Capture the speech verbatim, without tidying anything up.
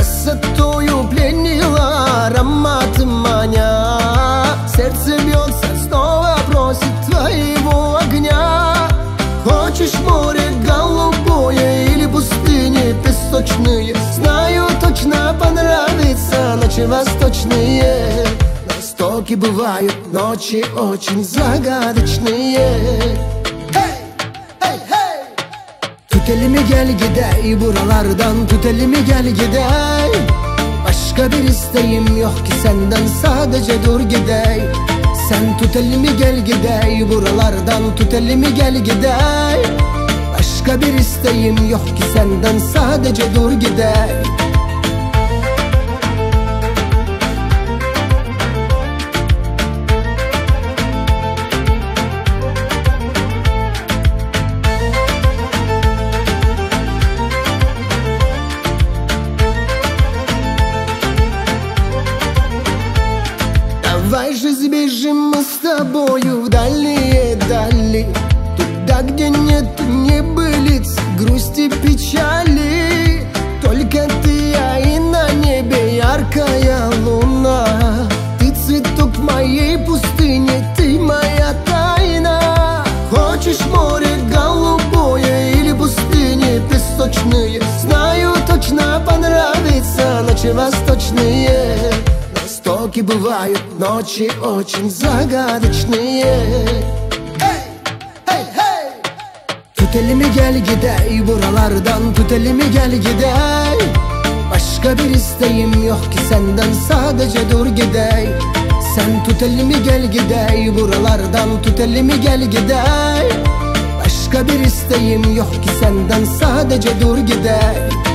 Красотою пленила, ароматом маня. Сердце бьется, снова просит твоего огня. Хочешь море голубое или пустыни песочные? Знаю, точно понравится ночи восточные. На востоке бывают ночи очень загадочные. Tut elimi gel gidelim buralardan, tut elimi gel gidelim. Başka bir isteğim yok ki senden, sadece dur gidelim. Sen tut elimi gel gidelim buralardan, tut elimi gel gidelim. Başka bir isteğim yok ki senden, sadece dur gidelim. Давай же сбежим мы с тобою в дальние дали, туда, где нет небылиц, грусти, печали. Только ты, я и на небе яркая луна. Ты цветок моей пустыни, ты моя тайна. Хочешь море голубое или пустыни песочные? Знаю, точно понравится ночи восточные. На востоке бывают ночи очень загадочные. Tut elimi gel gidelim buralardan, tut elimi gel gidelim. Başka bir isteğim yok ki senden, sadece dur gidelim. Sen tut elimi gel gidelim buralardan, tut elimi gel gidelim. Başka bir isteğim yok ki senden, sadece dur gidelim.